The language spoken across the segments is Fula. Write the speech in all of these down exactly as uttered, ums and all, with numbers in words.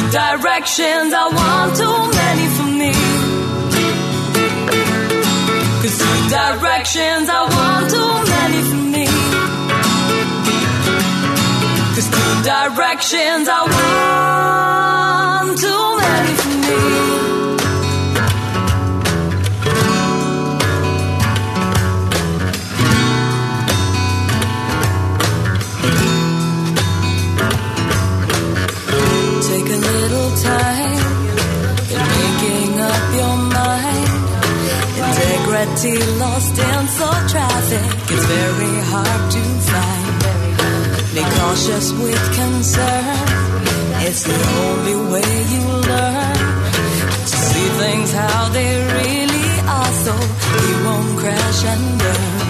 directions I want too many for me. Cause two directions I want too many for me. Cause two directions I want too many for me. Take a little time in making up your mind. Integrity lost in slow traffic, it's very hard to find. Be cautious with concern, it's the only way you learn to see things how they really are, so you won't crash and burn.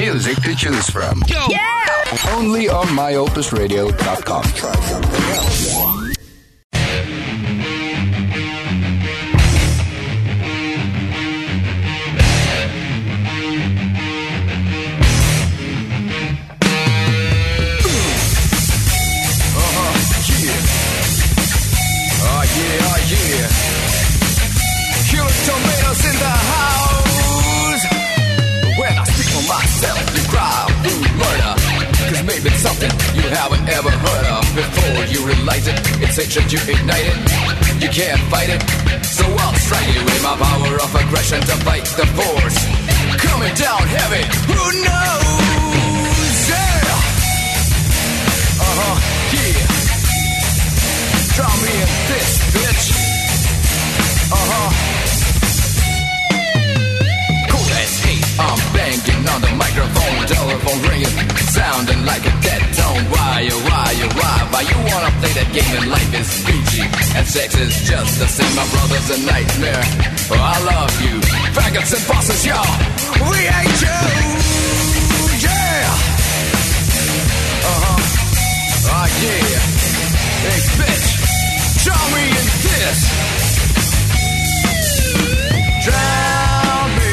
music to choose from. Yeah! Only on my opus radio dot com. Try something else. In the house. When I speak for myself, you cry, ooh, murder. Cause maybe it's something you haven't ever heard of. Before you realize it, it's hatred you ignited. You can't fight it, so I'll strike you with my power of aggression to fight the force. Coming down heavy, who knows? Yeah! Uh-huh, yeah. Draw me in this, bitch. Uh-huh. I'm banging on the microphone, telephone ringing, sounding like a dead tone. Why, oh, why, oh, why, why you wanna play that game and life is peachy and sex is just the same? My brother's a nightmare. Oh, I love you, faggots and bosses, y'all. We hate you, yeah. Uh huh. Ah, yeah. Hey, bitch, show me in this. Drown me.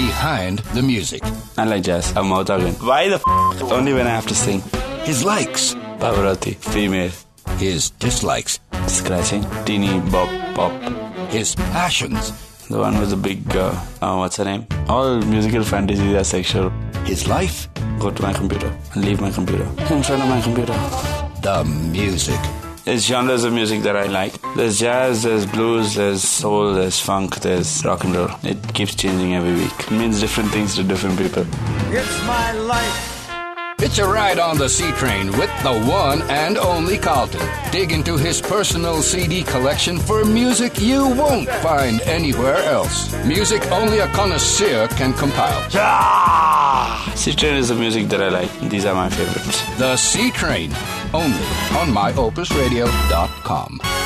behind the music. I like jazz. I'm out again. Why the f***? Only when I have to sing. His likes. Pavarotti, female. His dislikes. Scratching. Teeny bop pop. His passions. The one with the big, uh, uh, what's her name? All musical fantasies are sexual. His life. Go to my computer and leave my computer in front of my computer. The music. There's genres of music that I like. There's jazz, there's blues, there's soul, there's funk, there's rock and roll. It keeps changing every week. It means different things to different people. It's my life. It's a ride on the C Train with the one and only Carlton. Dig into his personal C D collection for music you won't find anywhere else. Music only a connoisseur can compile. Ah! C Train is the music that I like. These are my favorites. The C Train, only on my opus radio dot com.